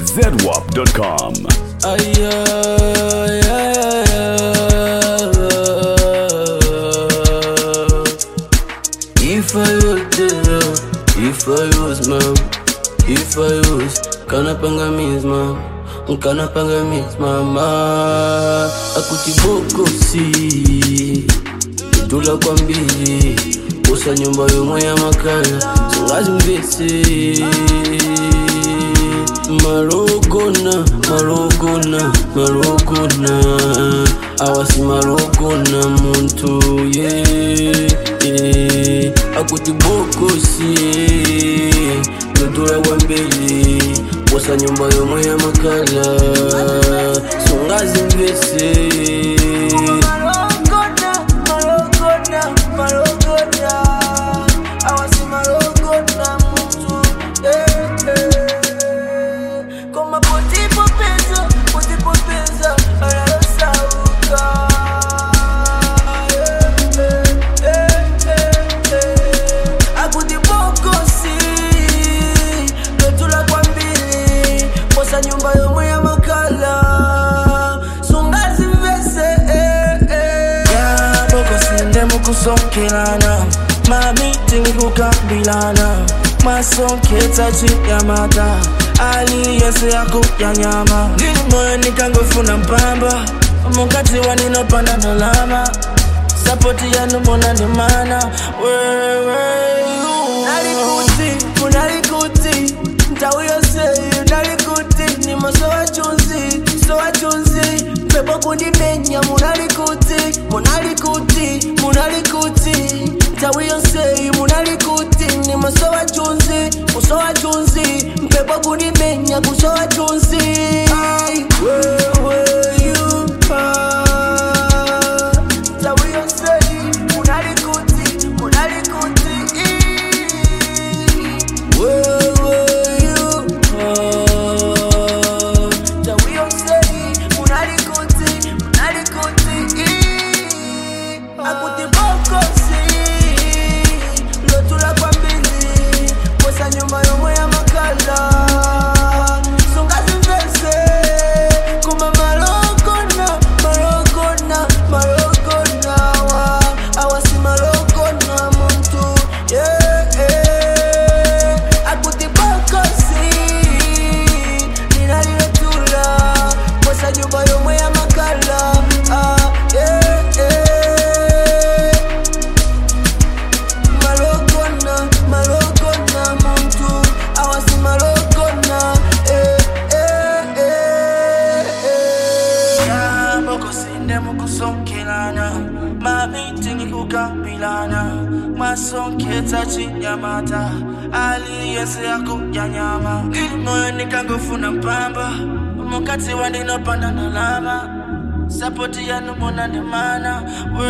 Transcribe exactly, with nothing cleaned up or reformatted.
z wap dot com. Ay, ay, ay, ay. If I was there, if I was mom, if I was kana panga misma, kana panga misma mama, akutiboko si tula kwa mbili, usa nyumba yomwe ya makala, songazi mbese. Marogona, marogona, marogona, awasi marogona muntu yeah, yeah. Akutiboko si tutura wambeli, usa nyumba yomwe ya makala, songazi mbese. Nyumba yomwe ya makala, songazi mbese eh, eh. Ya boko sinde mukusokelana, mami tingi kukambilana, masoketa chika mata, ali yese yako ya nyama. Nini moyo nikangofuna mpamba, mukati waninopanda nolama, sapoti ya numona ni mana. Wewe Nalikuti, unalikuti, ntawi yose unalikuti, ni maso wachunzi, so wachunzi, pepo kunimenya. Munalikuti, munalikuti, munalikuti, ntawi yose munalikuti, ni maso wachunzi, uso wachunzi, pepo kunimenya, kuso wachunzi. Wewe you are, ntawi yose munalikuti, munalikuti. Nyumba yomwe ya makala, songazi mbese. Kuma marogona, marogona, marogona wa, awasi marogona muntu yeah, yeah. Akutiboko si ninaliletula, kwesa nyumba yomwe ya makala ah, yeah, yeah. Marogona, marogona muntu, awasi marogona eh, eh, eh, eh. ya boko sinde mukusokelana, mami tingi kukambilana, masoketa chika mata, ali yese yako ya nyama. Nini moyo nikangofuna mpamba, mukati waninopanda nolama, sapoti ya numona ni mana.